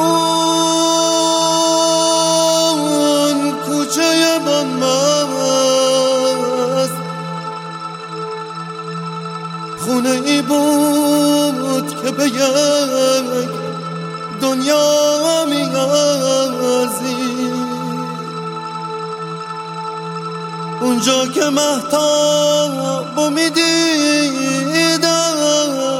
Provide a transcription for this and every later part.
اون کوچه بنمست خونه ای بود که به یک دنیا میارزی، اونجا که مهتاب میدیدم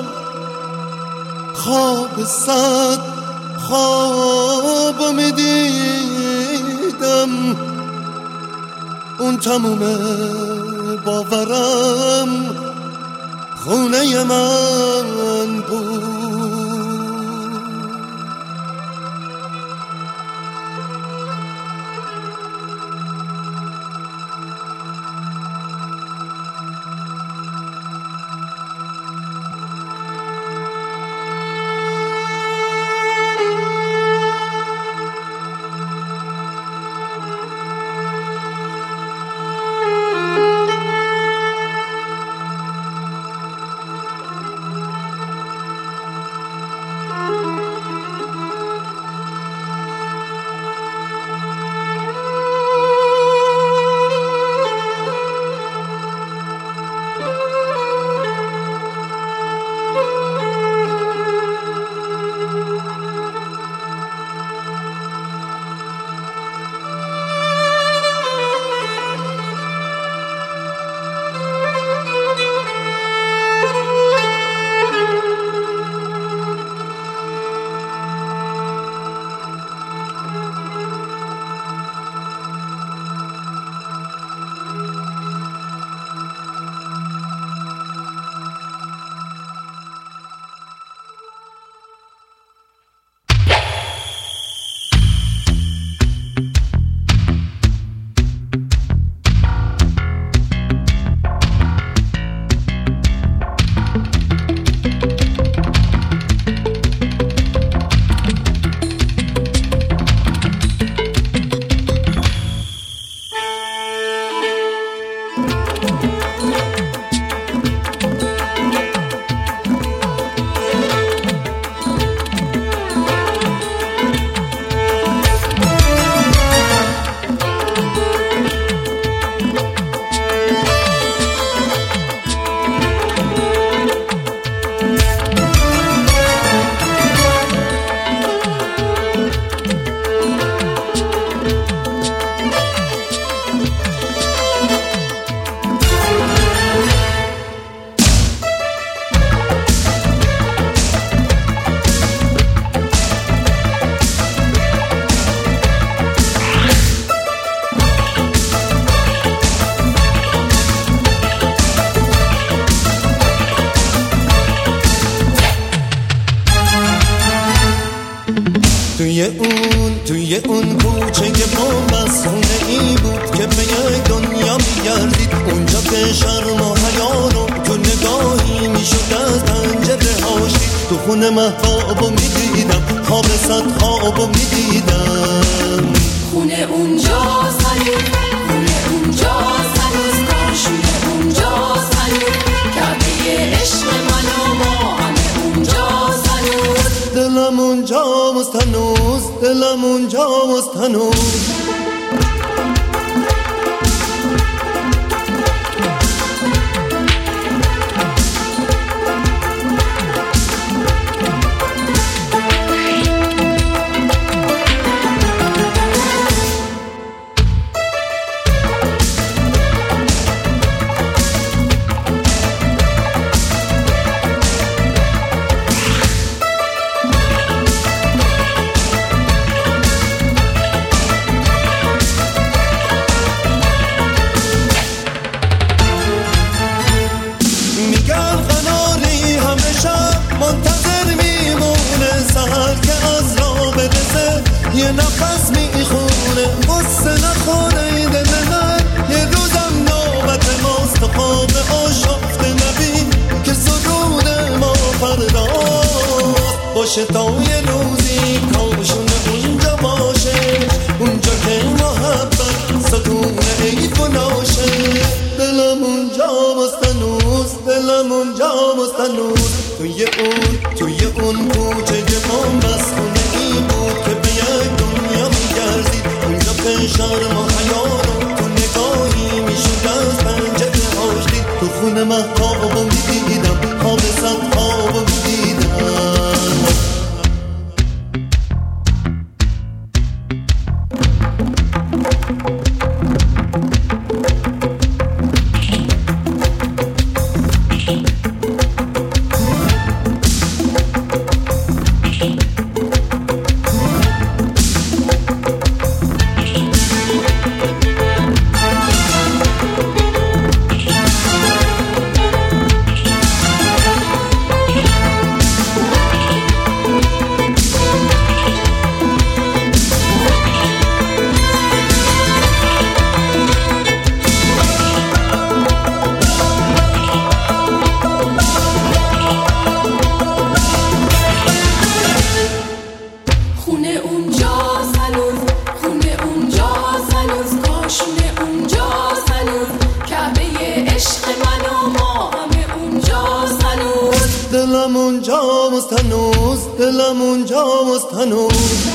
خواب صد خواب میدیدم، اون تموم باورم خونه من بود. توی اون کوچه بامسونه ای بود که به یک دنیا میگردید، اونجا که شرم و حیا رو تو نگاهی میشد از پنجره هاشید، تو خونه مهتابو میدیدم خواب صد خوابو میدیدم، خونه اونجاست هنوز، خونه اونجاست هنوز، کاشونه اونجاست هنوز، کعبه عشق من و ما همه اونجاست هنوز، دلم اونجاست هنوز، دلم اونجاست هنوز. یه نفس میخونه غصه نخوره دل من، یه روزم نوبت ماست خواب آشفته نبین که سرود ما فرداست باشه تا یه روزی کاشونه اونجا باشه، اونجا که محبت ستون عید و ناشه، دلم اونجا مستنوز، دلم اونجا مستنوز. توی اون کوچه ما مسکونه ای بود خونه مهتابو میدیدم خواب صد خوابو میدیدم دلم اونجاست هنوز دلم اونجاست هنوز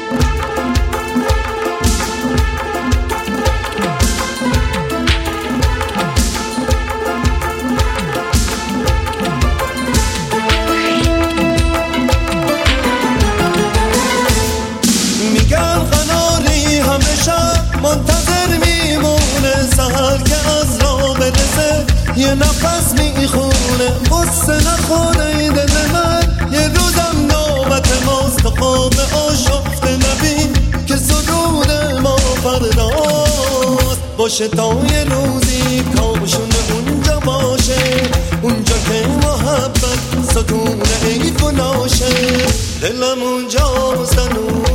میگن خناری همیشه منتظر میمونه سهر که از راه برسه یه نفس میخونه قصه نخوره دل من یه روزم نوبت ماست خواب آشفته نبین که سرود ما فرداست باشه تا یه روزی کاشون اونجا باشه اونجا که محبت ستونه حیف و ناشه دلم اونجاست هنوز